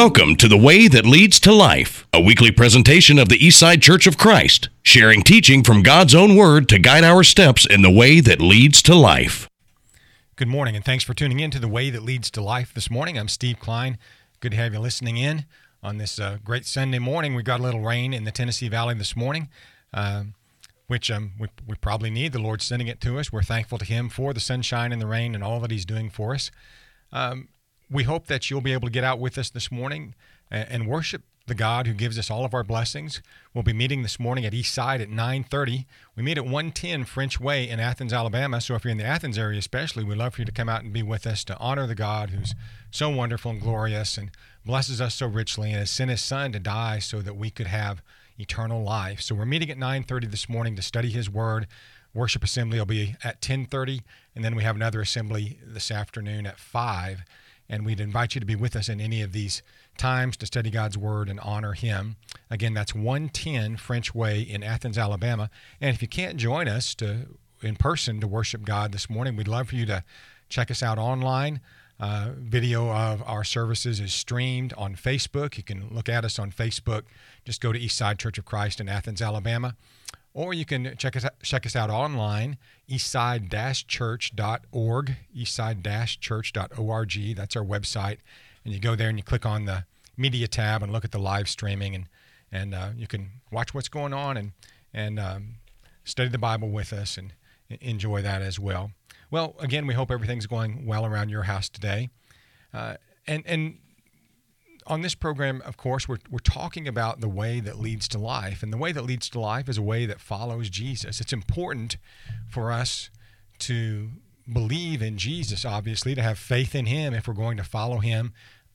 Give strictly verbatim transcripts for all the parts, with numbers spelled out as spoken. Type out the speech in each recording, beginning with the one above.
Welcome to The Way That Leads to Life, a weekly presentation of the Eastside Church of Christ, sharing teaching from God's own Word to guide our steps in the way that leads to life. Good morning, and thanks for tuning in to The Way That Leads to Life this morning. I'm Steve Klein. Good to have you listening in on this uh, great Sunday morning. We got a little rain in the Tennessee Valley this morning, uh, which um, we, we probably need. The Lord's sending it to us. We're thankful to Him for the sunshine and the rain and all that He's doing for us. Um, We hope that you'll be able to get out with us this morning and worship the God who gives us all of our blessings. We'll be meeting this morning at Eastside at nine thirty. We meet at one ten French Way in Athens, Alabama. So if you're in the Athens area especially, we'd love for you to come out and be with us to honor the God who's so wonderful and glorious and blesses us so richly and has sent His Son to die so that we could have eternal life. So we're meeting at nine thirty this morning to study His Word. Worship assembly will be at ten thirty, and then we have another assembly this afternoon at five. And we'd invite you to be with us in any of these times to study God's Word and honor Him. Again, that's one ten French Way in Athens, Alabama. And if you can't join us to in person to worship God this morning, we'd love for you to check us out online. Uh, video of our services is streamed on Facebook. You can look at us on Facebook. Just go to Eastside Church of Christ in Athens, Alabama. Or you can check us out, check us out online, eastside dash church dot org, eastside dash church dot org. That's our website. And you go there and you click on the media tab and look at the live streaming, and and uh, you can watch what's going on and and um, study the Bible with us and enjoy that as well. Well, again, we hope everything's going well around your house today. Uh, and and on this program, of course, we're we're talking about the way that leads to life. And the way that leads to life is a way that follows Jesus. It's important for us to believe in Jesus, obviously, to have faith in Him if we're going to follow Him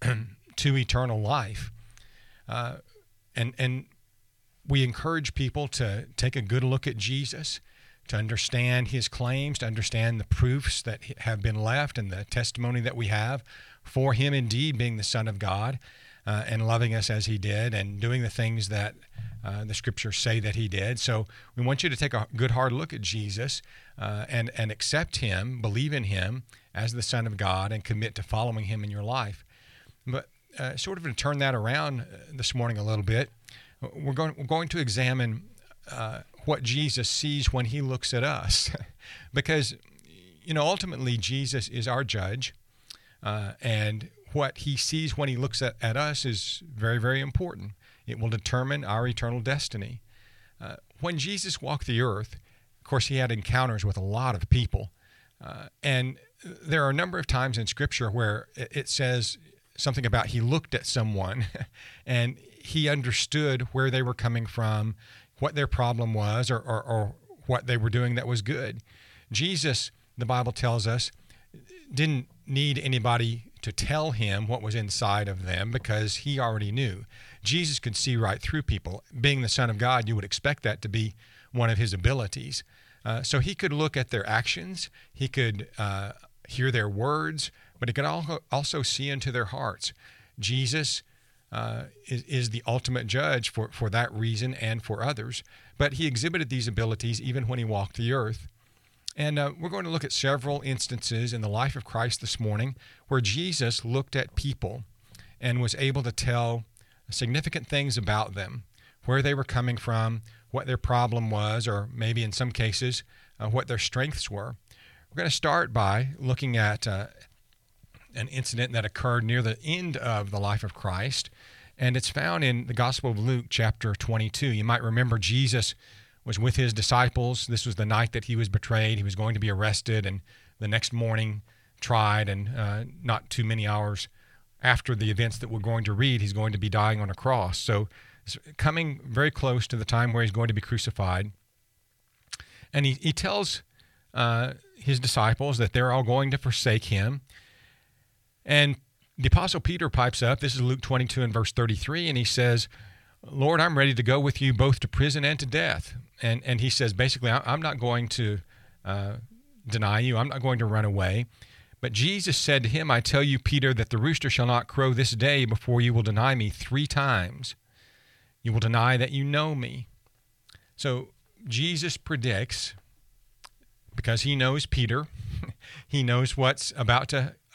to eternal life. Uh, and and we encourage people to take a good look at Jesus, to understand His claims, to understand the proofs that have been left and the testimony that we have for Him indeed being the Son of God uh, and loving us as He did and doing the things that uh, the Scriptures say that He did. So we want you to take a good hard look at Jesus uh, and, and accept Him, believe in Him as the Son of God, and commit to following Him in your life. But uh, sort of to turn that around this morning a little bit, we're going, we're going to examine uh, what Jesus sees when He looks at us. Because, you know, ultimately Jesus is our judge. Uh, and what He sees when He looks at, at us is very, very important. It will determine our eternal destiny. Uh, when Jesus walked the earth, of course, He had encounters with a lot of people. Uh, and there are a number of times in Scripture where it, it says something about He looked at someone and He understood where they were coming from, what their problem was, or, or, or what they were doing that was good. Jesus, the Bible tells us, didn't need anybody to tell Him what was inside of them because He already knew. Jesus could see right through people. Being the Son of God, you would expect that to be one of His abilities. Uh, so He could look at their actions, He could uh, hear their words, but He could also, also see into their hearts. Jesus uh, is, is the ultimate judge for, for that reason and for others, but He exhibited these abilities even when He walked the earth. And uh, we're going to look at several instances in the life of Christ this morning where Jesus looked at people and was able to tell significant things about them, where they were coming from, what their problem was, or maybe in some cases, uh, what their strengths were. We're going to start by looking at uh, an incident that occurred near the end of the life of Christ, and it's found in the Gospel of Luke, chapter twenty-two. You might remember Jesus was with His disciples. This was the night that He was betrayed. He was going to be arrested and the next morning tried, and uh, not too many hours after the events that we're going to read, He's going to be dying on a cross. So it's coming very close to the time where He's going to be crucified. And He, he tells uh, His disciples that they're all going to forsake Him. And the Apostle Peter pipes up. This is Luke twenty-two and verse thirty-three, and he says, Lord, I'm ready to go with you both to prison and to death. And and he says, basically, I'm not going to uh, deny you. I'm not going to run away. But Jesus said to him, I tell you, Peter, that the rooster shall not crow this day before you will deny me three times. You will deny that you know me. So Jesus predicts, because He knows Peter, He knows what's about to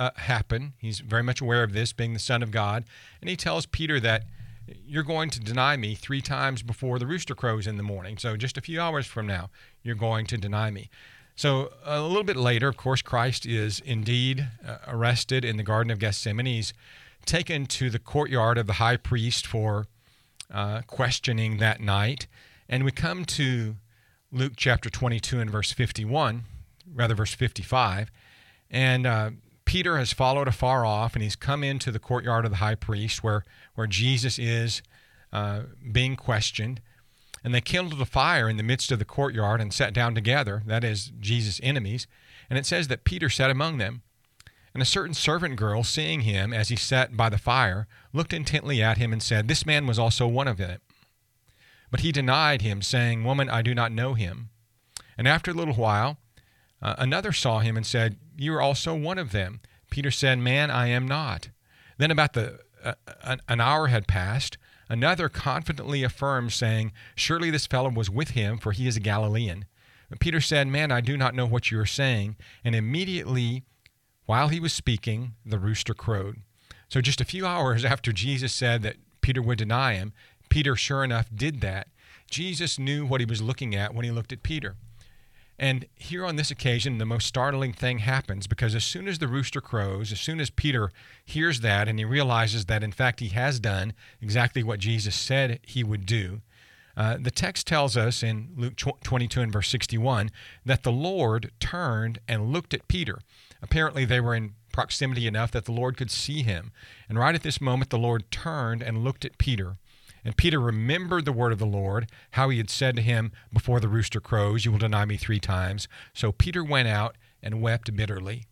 uh, happen. He's very much aware of this, being the Son of God. And he tells Peter that you're going to deny me three times before the rooster crows in the morning. So just a few hours from now, you're going to deny me. So a little bit later, of course, Christ is indeed uh, arrested in the Garden of Gethsemane. He's taken to the courtyard of the high priest for uh, questioning that night. And we come to Luke chapter twenty-two and verse fifty-one, rather verse fifty-five. And uh, Peter has followed afar off, and he's come into the courtyard of the high priest where, where Jesus is uh, being questioned. And they kindled a fire in the midst of the courtyard and sat down together, that is, Jesus' enemies. And it says that Peter sat among them. And a certain servant girl, seeing him as he sat by the fire, looked intently at him and said, "This man was also one of them." But he denied him, saying, "Woman, I do not know him." And after a little while, uh, another saw him and said, "You are also one of them." Peter said, "Man, I am not." Then about the uh, an, an hour had passed. Another confidently affirmed, saying, "Surely this fellow was with him, for he is a Galilean." But Peter said, "Man, I do not know what you are saying." And immediately, while he was speaking, the rooster crowed. So just a few hours after Jesus said that Peter would deny him, Peter, sure enough, did that. Jesus knew what he was looking at when he looked at Peter. And here on this occasion, the most startling thing happens, because as soon as the rooster crows, as soon as Peter hears that and he realizes that, in fact, he has done exactly what Jesus said he would do, uh, the text tells us in Luke twenty-two and verse sixty-one that the Lord turned and looked at Peter. Apparently, they were in proximity enough that the Lord could see him. And right at this moment, the Lord turned and looked at Peter. And Peter remembered the word of the Lord, how he had said to him, "Before the rooster crows, you will deny me three times." So Peter went out and wept bitterly.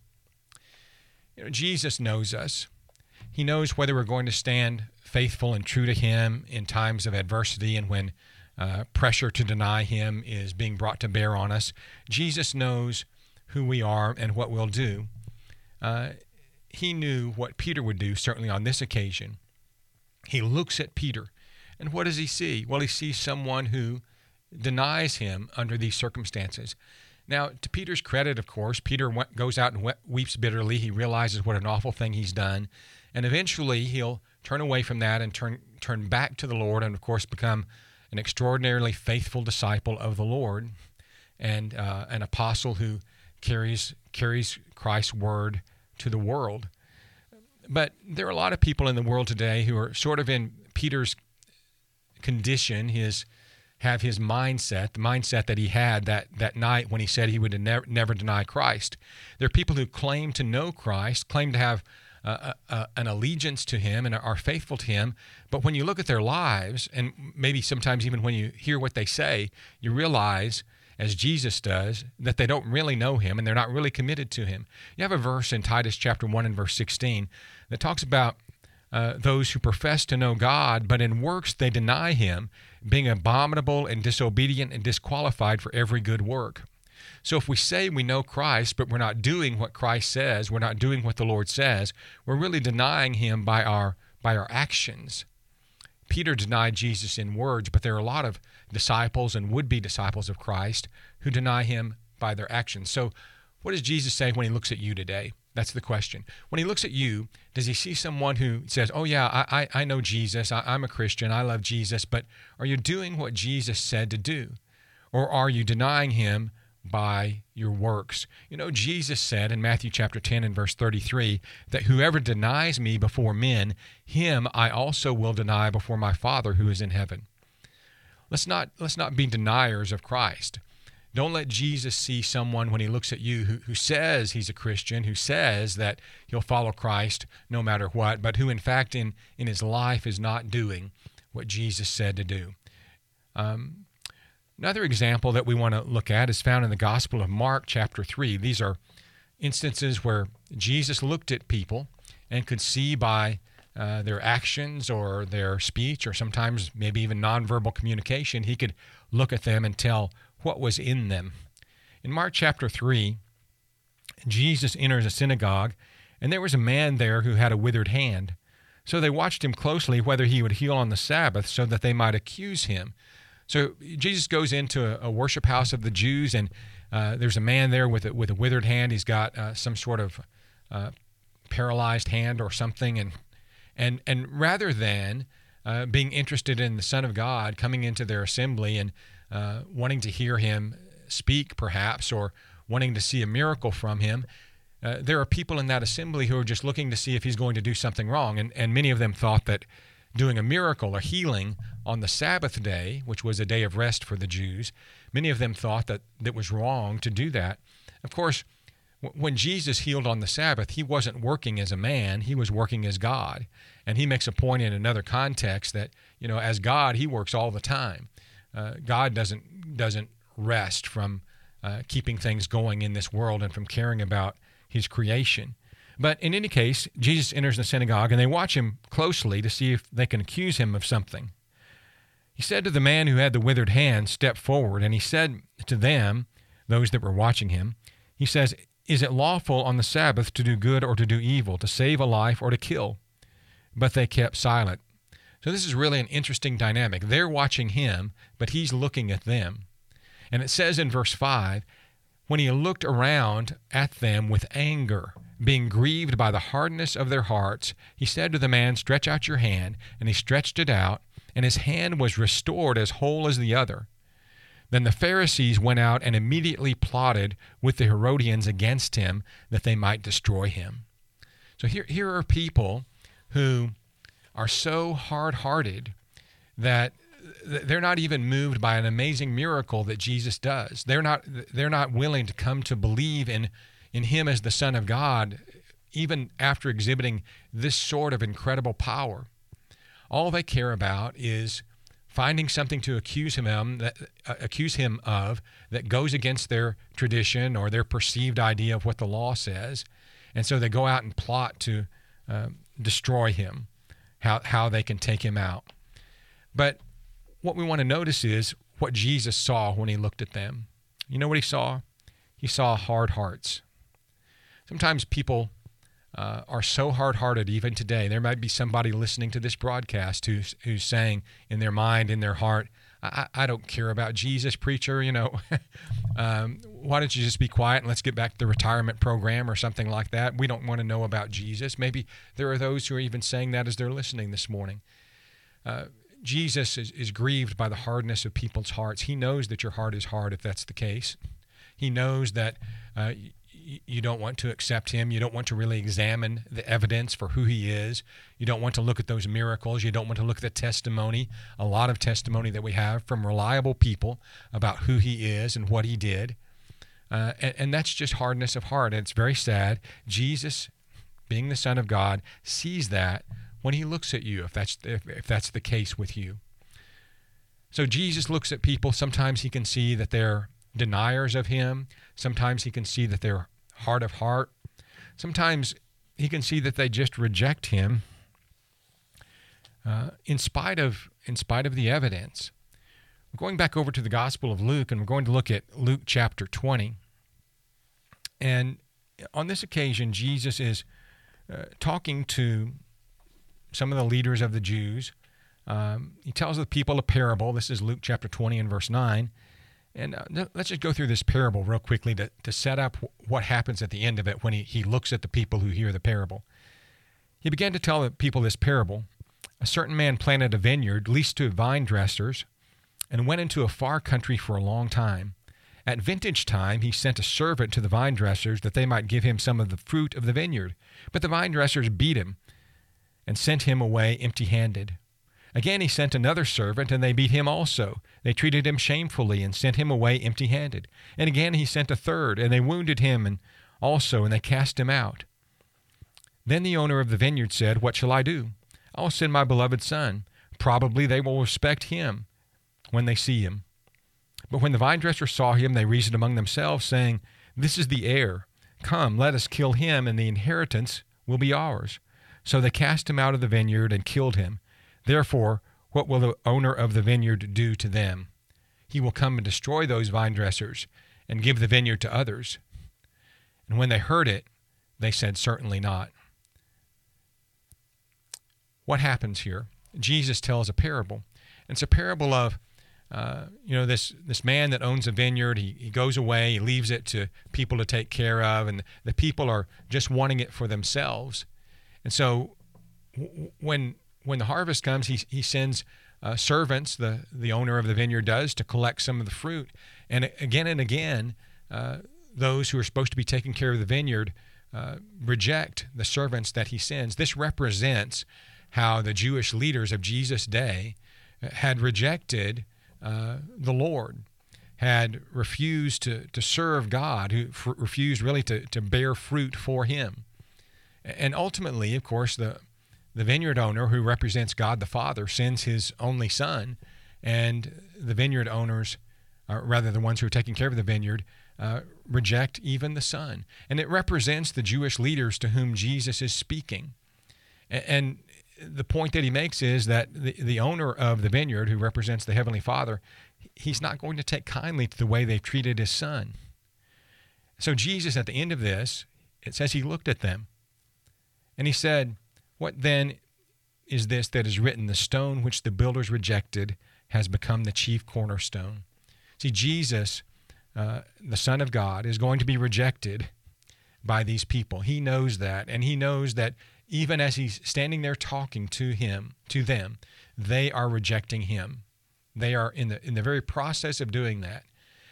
You know, Jesus knows us. He knows whether we're going to stand faithful and true to him in times of adversity and when uh, pressure to deny him is being brought to bear on us. Jesus knows who we are and what we'll do. Uh, he knew what Peter would do, certainly on this occasion. He looks at Peter. And what does he see? Well, he sees someone who denies him under these circumstances. Now, to Peter's credit, of course, Peter goes out and weeps bitterly. He realizes what an awful thing he's done. And eventually, he'll turn away from that and turn turn back to the Lord and, of course, become an extraordinarily faithful disciple of the Lord and uh, an apostle who carries carries Christ's word to the world. But there are a lot of people in the world today who are sort of in Peter's condition, his have his mindset, the mindset that he had that, that night when he said he would never, never deny Christ. There are people who claim to know Christ, claim to have uh, uh, an allegiance to him and are faithful to him, but when you look at their lives, and maybe sometimes even when you hear what they say, you realize, as Jesus does, that they don't really know him and they're not really committed to him. You have a verse in Titus chapter one and verse sixteen that talks about Uh, those who profess to know God, but in works they deny him, being abominable and disobedient and disqualified for every good work. So if we say we know Christ, but we're not doing what Christ says, we're not doing what the Lord says, we're really denying him by our by our actions. Peter denied Jesus in words, but there are a lot of disciples and would-be disciples of Christ who deny him by their actions. So what does Jesus say when he looks at you today? That's the question. When he looks at you, does he see someone who says, "Oh yeah, I, I, I know Jesus, I, I'm a Christian, I love Jesus," but are you doing what Jesus said to do? Or are you denying him by your works? You know, Jesus said in Matthew chapter ten and verse thirty-three that whoever denies me before men, him I also will deny before my Father who is in heaven. Let's not, let's not be deniers of Christ. Don't let Jesus see someone when he looks at you who, who says he's a Christian, who says that he'll follow Christ no matter what, but who in fact in, in his life is not doing what Jesus said to do. Um, another example that we want to look at is found in the Gospel of Mark chapter three. These are instances where Jesus looked at people and could see by uh, their actions or their speech or sometimes maybe even nonverbal communication, he could look at them and tell what was in them. In Mark chapter three, Jesus enters a synagogue, and there was a man there who had a withered hand. So they watched him closely whether he would heal on the Sabbath so that they might accuse him. So Jesus goes into a, a worship house of the Jews, and uh, there's a man there with a, with a withered hand. He's got uh, some sort of uh, paralyzed hand or something, and and and rather than uh, being interested in the Son of God coming into their assembly and uh, wanting to hear him speak, perhaps, or wanting to see a miracle from him, uh, there are people in that assembly who are just looking to see if he's going to do something wrong, and and many of them thought that doing a miracle or healing on the Sabbath day, which was a day of rest for the Jews, many of them thought that that was wrong to do that. Of course, w- when Jesus healed on the Sabbath, he wasn't working as a man, he was working as God. And he makes a point in another context that, you know, as God, he works all the time. Uh, God doesn't doesn't rest from uh, keeping things going in this world and from caring about his creation. But in any case, Jesus enters the synagogue, and they watch him closely to see if they can accuse him of something. He said to the man who had the withered hand, "Step forward." And he said to them, those that were watching him, he says, "Is it lawful on the Sabbath to do good or to do evil, to save a life or to kill?" But they kept silent. So this is really an interesting dynamic. They're watching him, but he's looking at them. And it says in verse five, when he looked around at them with anger, being grieved by the hardness of their hearts, he said to the man, "Stretch out your hand." And he stretched it out, and his hand was restored as whole as the other. Then the Pharisees went out and immediately plotted with the Herodians against him, that they might destroy him. So here, here are people who are so hard-hearted that they're not even moved by an amazing miracle that Jesus does. They're not, they're not willing to come to believe in in him as the Son of God, even after exhibiting this sort of incredible power. All they care about is finding something to accuse him of, that, uh, accuse him of that goes against their tradition or their perceived idea of what the law says. And so they go out and plot to uh, destroy him, how, how they can take him out. But what we want to notice is what Jesus saw when he looked at them. You know what he saw? He saw hard hearts. Sometimes people uh, are so hard-hearted even today. There might be somebody listening to this broadcast who's, who's saying in their mind, in their heart, I, I don't care about Jesus, preacher, you know. um, why don't you just be quiet and let's get back to the retirement program or something like that. We don't want to know about Jesus. Maybe there are those who are even saying that as they're listening this morning. Uh, Jesus is, is grieved by the hardness of people's hearts. He knows that your heart is hard if that's the case. He knows that uh, you don't want to accept him. You don't want to really examine the evidence for who he is. You don't want to look at those miracles. You don't want to look at the testimony, a lot of testimony that we have from reliable people about who he is and what he did. Uh, and, and that's just hardness of heart. And it's very sad. Jesus, being the Son of God, sees that when he looks at you, if that's if, if that's the case with you. So Jesus looks at people. Sometimes he can see that they're deniers of him. Sometimes he can see that they're hard of heart. Sometimes he can see that they just reject him uh, in spite of in spite of the evidence. We're going back over to the Gospel of Luke, and we're going to look at Luke chapter twenty. And on this occasion, Jesus is uh, talking to some of the leaders of the Jews. Um, he tells the people a parable. This is Luke chapter twenty and verse nine. And uh, let's just go through this parable real quickly to, to set up what happens at the end of it when he, he looks at the people who hear the parable. He began to tell the people this parable. A certain man planted a vineyard, leased to vine dressers, and went into a far country for a long time. At vintage time, he sent a servant to the vine dressers that they might give him some of the fruit of the vineyard. But the vine dressers beat him and sent him away empty-handed. Again he sent another servant, and they beat him also. They treated him shamefully and sent him away empty-handed. And again he sent a third, and they wounded him and also, and they cast him out. Then the owner of the vineyard said, "What shall I do? I will send my beloved son. Probably they will respect him when they see him." But when the vine dressers saw him, they reasoned among themselves, saying, "This is the heir. Come, let us kill him, and the inheritance will be ours." So they cast him out of the vineyard and killed him. Therefore, what will the owner of the vineyard do to them? He will come and destroy those vine dressers and give the vineyard to others. And when they heard it, they said, "Certainly not." What happens here? Jesus tells a parable. It's a parable of uh, you know, this this man that owns a vineyard, he, he goes away, he leaves it to people to take care of, and the people are just wanting it for themselves. And so w- when when the harvest comes, he he sends uh, servants, the, the owner of the vineyard does, to collect some of the fruit. And again and again, uh, those who are supposed to be taking care of the vineyard uh, reject the servants that he sends. This represents how the Jewish leaders of Jesus' day had rejected uh, the Lord, had refused to, to serve God, who f- refused really to, to bear fruit for him. And ultimately, of course, the, the vineyard owner, who represents God the Father, sends his only son, and the vineyard owners, or rather the ones who are taking care of the vineyard, uh, reject even the son. And it represents the Jewish leaders to whom Jesus is speaking. And, and the point that he makes is that the, the owner of the vineyard, who represents the Heavenly Father, he's not going to take kindly to the way they've treated his son. So Jesus, at the end of this, it says he looked at them and he said, "What then is this that is written? The stone which the builders rejected has become the chief cornerstone." See, Jesus, uh, the Son of God, is going to be rejected by these people. He knows that, and he knows that even as he's standing there talking to him, to them, they are rejecting him. They are in the in the very process of doing that.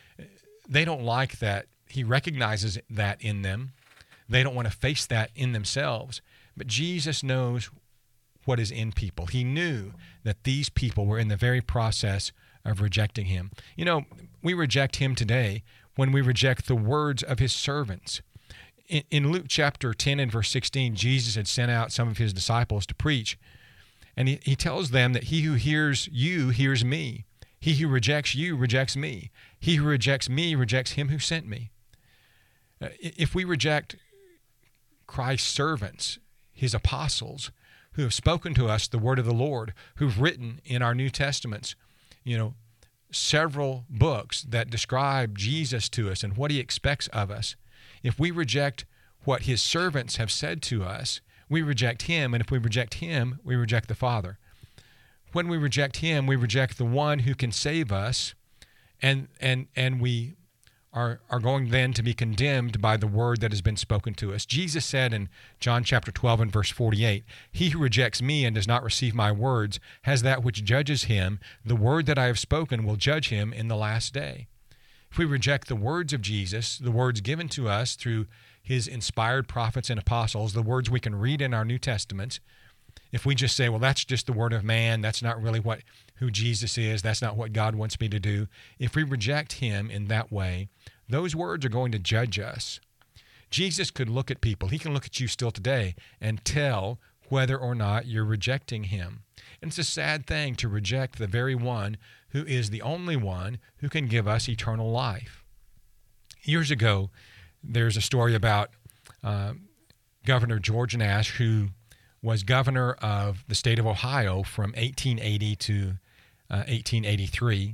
They don't like that. He recognizes that in them. They don't want to face that in themselves. But Jesus knows what is in people. He knew that these people were in the very process of rejecting him. You know, we reject him today when we reject the words of his servants. In, in Luke chapter ten and verse sixteen, Jesus had sent out some of his disciples to preach. And he, he tells them that he who hears you hears me. He who rejects you rejects me. He who rejects me rejects him who sent me. Uh, if we reject Christ's servants, his apostles, who have spoken to us the word of the Lord, who've written in our New Testaments, you know, several books that describe Jesus to us and what he expects of us. If we reject what his servants have said to us, we reject him, and if we reject him, we reject the Father. When we reject him, we reject the one who can save us, and and and we are are going then to be condemned by the word that has been spoken to us. Jesus said in John chapter twelve and verse forty-eight, "He who rejects me and does not receive my words has that which judges him. The word that I have spoken will judge him in the last day." If we reject the words of Jesus, the words given to us through his inspired prophets and apostles, the words we can read in our New Testaments, if we just say, well, that's just the word of man, that's not really what who Jesus is, that's not what God wants me to do, if we reject him in that way, those words are going to judge us. Jesus could look at people, he can look at you still today and tell whether or not you're rejecting him. And it's a sad thing to reject the very one who is the only one who can give us eternal life. Years ago, there's a story about uh, Governor George Nash, who was governor of the state of Ohio from eighteen eighty to uh, eighteen eighty-three.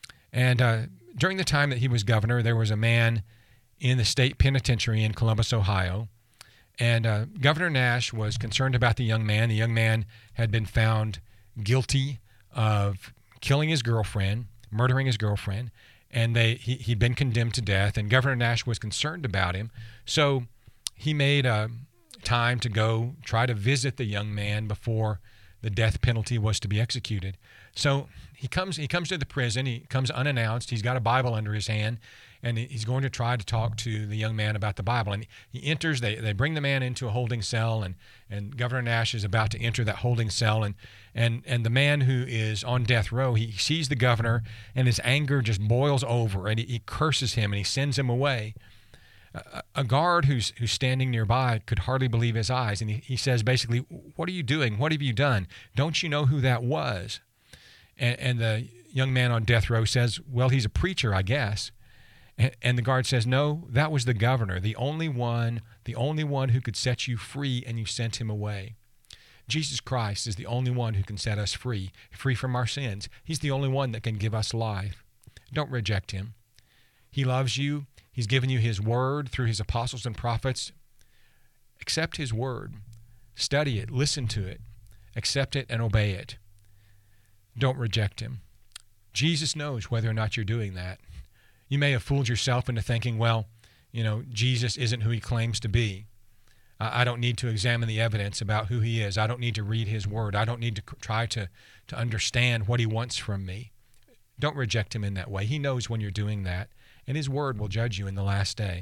And uh, during the time that he was governor, there was a man in the state penitentiary in Columbus, Ohio. And uh, Governor Nash was concerned about the young man. The young man had been found guilty of killing his girlfriend, murdering his girlfriend, and they he, he'd been condemned to death, and Governor Nash was concerned about him. So he made a time to go try to visit the young man before the death penalty was to be executed. So he comes he comes to the prison. He comes unannounced. He's got a Bible under his hand, and he's going to try to talk to the young man about the Bible. And he enters, they, they bring the man into a holding cell, and, and Governor Nash is about to enter that holding cell. And, and, and the man who is on death row, he sees the governor, and his anger just boils over, and he, he curses him, and he sends him away. A, a guard who's, who's standing nearby could hardly believe his eyes, and he, he says basically, "What are you doing? What have you done? Don't you know who that was?" And, and the young man on death row says, "Well, he's a preacher, I guess." And the guard says, "No, that was the governor, the only one, the only one who could set you free, and you sent him away." Jesus Christ is the only one who can set us free, free from our sins. He's the only one that can give us life. Don't reject him. He loves you. He's given you his word through his apostles and prophets. Accept his word. Study it. Listen to it. Accept it and obey it. Don't reject him. Jesus knows whether or not you're doing that. You may have fooled yourself into thinking, well, you know, Jesus isn't who he claims to be. I don't need to examine the evidence about who he is. I don't need to read his word. I don't need to try to, to understand what he wants from me. Don't reject him in that way. He knows when you're doing that, and his word will judge you in the last day.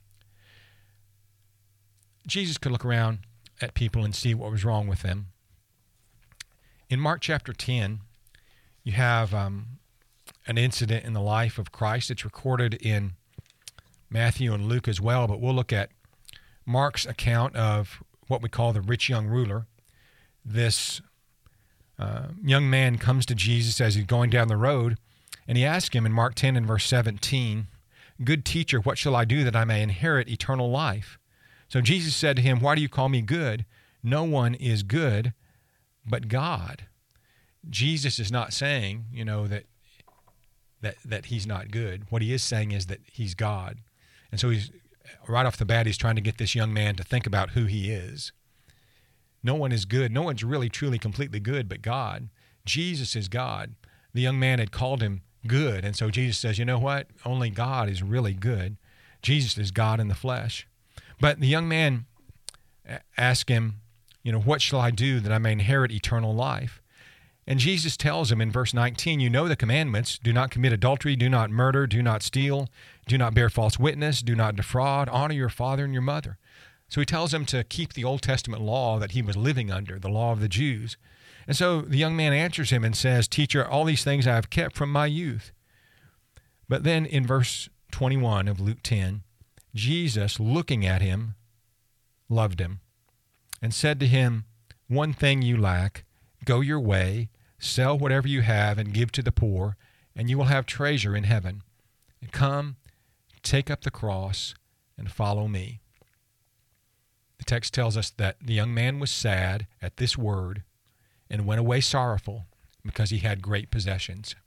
Jesus could look around at people and see what was wrong with them. In Mark chapter ten, you have um, an incident in the life of Christ. It's recorded in Matthew and Luke as well, but we'll look at Mark's account of what we call the rich young ruler. This uh, young man comes to Jesus as he's going down the road, and he asks him in Mark ten and verse seventeen, "Good teacher, what shall I do that I may inherit eternal life?" So Jesus said to him, "Why do you call me good? No one is good but God." Jesus is not saying, you know, that that that he's not good. What he is saying is that he's God. And so he's right off the bat, he's trying to get this young man to think about who he is. No one is good. No one's really, truly, completely good but God. Jesus is God. The young man had called him good. And so Jesus says, you know what? Only God is really good. Jesus is God in the flesh. But the young man asked him, you know, what shall I do that I may inherit eternal life? And Jesus tells him in verse nineteen, you know the commandments: do not commit adultery, do not murder, do not steal, do not bear false witness, do not defraud, honor your father and your mother. So he tells him to keep the Old Testament law that he was living under, the law of the Jews. And so the young man answers him and says, "Teacher, all these things I have kept from my youth." But then in verse twenty-one of Luke ten, Jesus, looking at him, loved him and said to him, "One thing you lack. Go your way, sell whatever you have and give to the poor, and you will have treasure in heaven. And come, take up the cross and follow me." The text tells us that the young man was sad at this word and went away sorrowful because he had great possessions.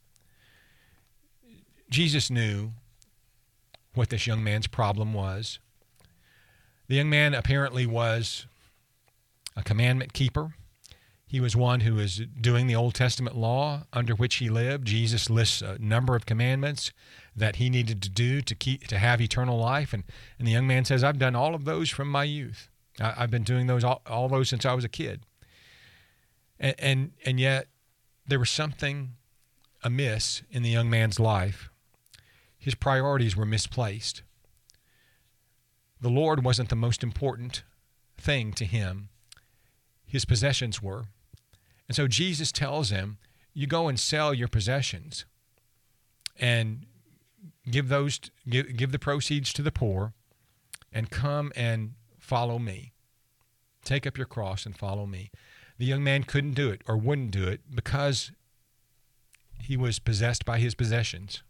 Jesus knew what this young man's problem was. The young man apparently was a commandment keeper. He was one who was doing the Old Testament law under which he lived. Jesus lists a number of commandments that he needed to do to keep to have eternal life. And, and the young man says, I've done all of those from my youth. I, I've been doing those all, all those since I was a kid. And, and, and yet there was something amiss in the young man's life. His priorities were misplaced. The Lord wasn't the most important thing to him. His possessions were. And so Jesus tells him, you go and sell your possessions and give those, give, give the proceeds to the poor and come and follow me. Take up your cross and follow me. The young man couldn't do it or wouldn't do it because he was possessed by his possessions.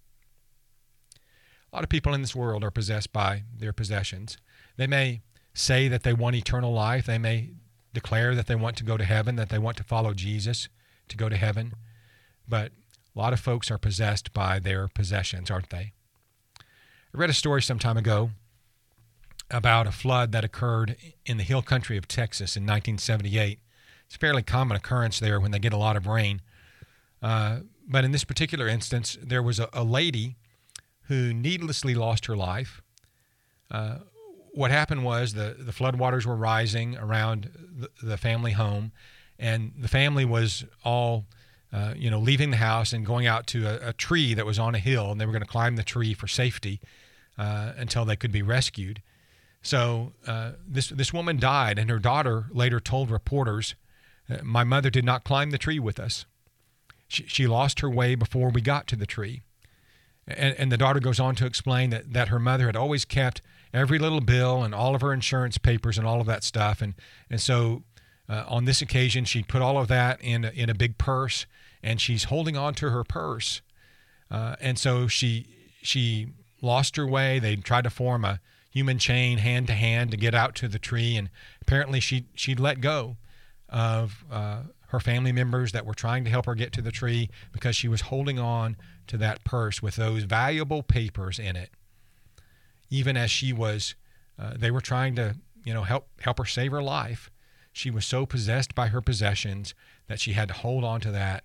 A lot of people in this world are possessed by their possessions. They may say that they want eternal life. They may declare that they want to go to heaven, that they want to follow Jesus to go to heaven. But a lot of folks are possessed by their possessions, aren't they? I read a story some time ago about a flood that occurred in the hill country of Texas in nineteen seventy-eight. It's a fairly common occurrence there when they get a lot of rain. Uh, but in this particular instance, there was a, a lady who needlessly lost her life. Uh, what happened was the, the floodwaters were rising around the, the family home, and the family was all, uh, you know, leaving the house and going out to a, a tree that was on a hill, and they were going to climb the tree for safety uh, until they could be rescued. So uh, this this woman died, and her daughter later told reporters, "My mother did not climb the tree with us. She, she lost her way before we got to the tree." And, and the daughter goes on to explain that, that her mother had always kept every little bill and all of her insurance papers and all of that stuff. And, and so uh, on this occasion, she put all of that in a, in a big purse, and she's holding on to her purse. Uh, and so she she lost her way. They tried to form a human chain hand to hand to get out to the tree. And apparently she, she'd let go of uh, her family members that were trying to help her get to the tree because she was holding on to that purse with those valuable papers in it. Even as she was, uh, they were trying to, you know, help help her save her life. She was so possessed by her possessions that she had to hold on to that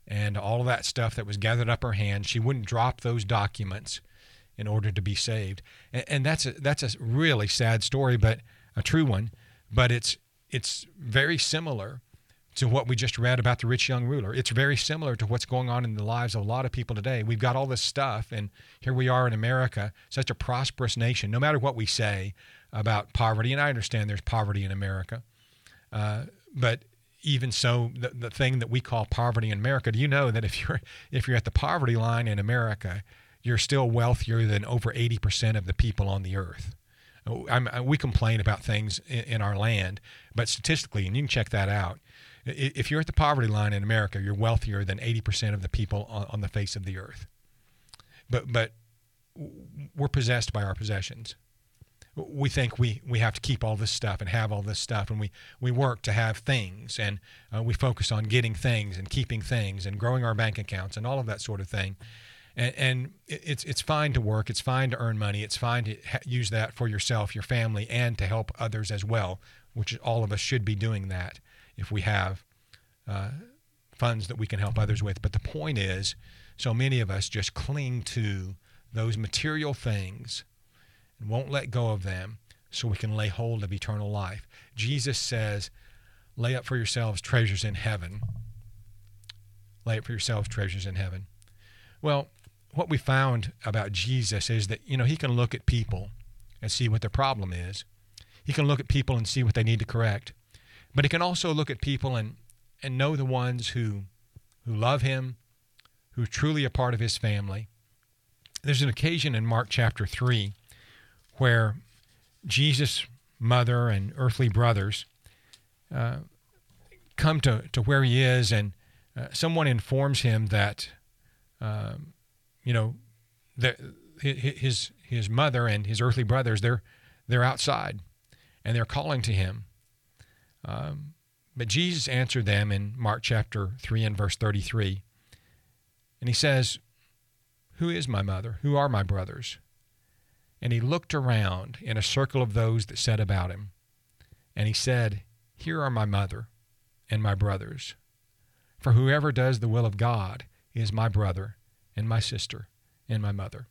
and all of that stuff that was gathered up her hand. She wouldn't drop those documents in order to be saved. And, and that's a, that's a really sad story, but a true one. But it's it's very similar to what we just read about the rich young ruler. It's very similar to what's going on in the lives of a lot of people today. We've got all this stuff, and here we are in America, such a prosperous nation, no matter what we say about poverty. And I understand there's poverty in America. Uh, but even so, the, the thing that we call poverty in America, do you know that if you're if you're at the poverty line in America, you're still wealthier than over eighty percent of the people on the earth? I'm, we complain about things in, in our land, but statistically, and you can check that out, if you're at the poverty line in America, you're wealthier than eighty percent of the people on, on the face of the earth. But but we're possessed by our possessions. We think we, we have to keep all this stuff and have all this stuff, and we, we work to have things, and uh, we focus on getting things and keeping things and growing our bank accounts and all of that sort of thing. And, and it's it's fine to work. It's fine to earn money. It's fine to ha- use that for yourself, your family, and to help others as well, which all of us should be doing that if we have uh, funds that we can help others with. But the point is, so many of us just cling to those material things and won't let go of them so we can lay hold of eternal life. Jesus says, lay up for yourselves treasures in heaven. Lay up for yourselves treasures in heaven. Well, what we found about Jesus is that, you know, he can look at people and see what their problem is. He can look at people and see what they need to correct. But he can also look at people and, and know the ones who who love him, who are truly a part of his family. There's an occasion in Mark chapter three where Jesus' mother and earthly brothers uh, come to, to where he is, and uh, someone informs him that Um, you know, the, his his mother and his earthly brothers, they're they're outside, and they're calling to him. Um, but Jesus answered them in Mark chapter three and verse thirty-three, and he says, "Who is my mother? Who are my brothers?" And he looked around in a circle of those that sat about him, and he said, "Here are my mother and my brothers. For whoever does the will of God is my brother and my sister and my mother."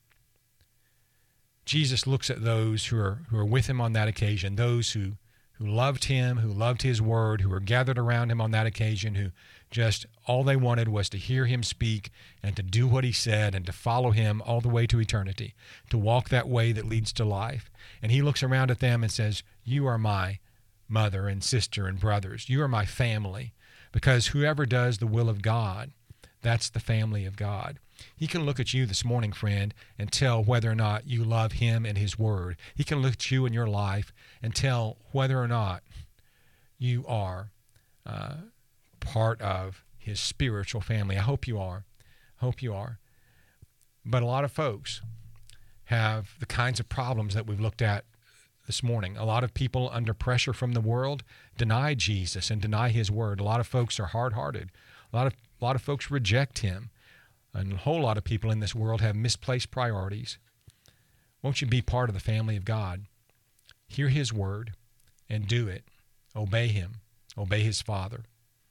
Jesus looks at those who are who are with him on that occasion, those who, who loved him, who loved his word, who were gathered around him on that occasion, who just all they wanted was to hear him speak and to do what he said and to follow him all the way to eternity, to walk that way that leads to life. And he looks around at them and says, "You are my mother and sister and brothers. You are my family, because whoever does the will of God, that's the family of God." He can look at you this morning, friend, and tell whether or not you love him and his word. He can look at you in your life and tell whether or not you are uh, part of his spiritual family. I hope you are. Hope you are. But a lot of folks have the kinds of problems that we've looked at this morning. A lot of people under pressure from the world deny Jesus and deny his word. A lot of folks are hard-hearted. A lot of a lot of folks reject him. And a whole lot of people in this world have misplaced priorities. Won't you be part of the family of God? Hear his word and do it. Obey him. Obey his Father.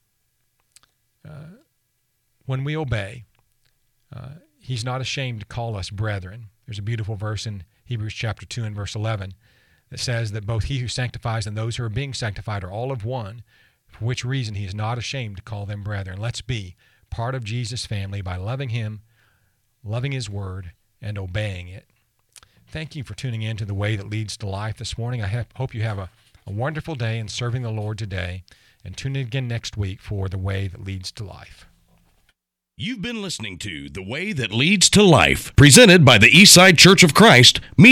Uh, when we obey, uh, he's not ashamed to call us brethren. There's a beautiful verse in Hebrews chapter two and verse eleven that says that both he who sanctifies and those who are being sanctified are all of one, for which reason he is not ashamed to call them brethren. Let's be part of Jesus' family by loving him, loving his word, and obeying it. Thank you for tuning in to The Way That Leads to Life this morning. I have, hope you have a, a wonderful day in serving the Lord today, and tune in again next week for The Way That Leads to Life. You've been listening to The Way That Leads to Life, presented by the Eastside Church of Christ.